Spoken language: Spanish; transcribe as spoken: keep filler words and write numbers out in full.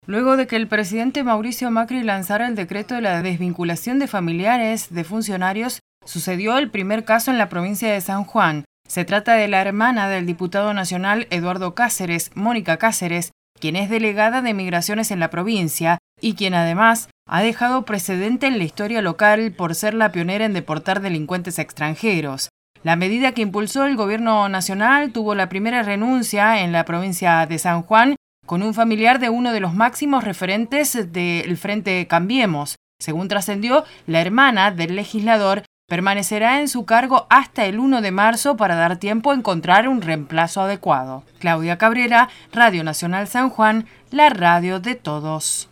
Luego de que el presidente Mauricio Macri lanzara el decreto de la desvinculación de familiares de funcionarios, sucedió el primer caso en la provincia de San Juan. Se trata de la hermana del diputado nacional Eduardo Cáceres, Mónica Cáceres, quien es delegada de Migraciones en la provincia y quien además ha dejado precedente en la historia local por ser la pionera en deportar delincuentes extranjeros. La medida que impulsó el gobierno nacional tuvo la primera renuncia en la provincia de San Juan con un familiar de uno de los máximos referentes del Frente Cambiemos. Según trascendió, la hermana del legislador permanecerá en su cargo hasta el primero de marzo para dar tiempo a encontrar un reemplazo adecuado. Claudia Cabrera, Radio Nacional San Juan, la radio de todos.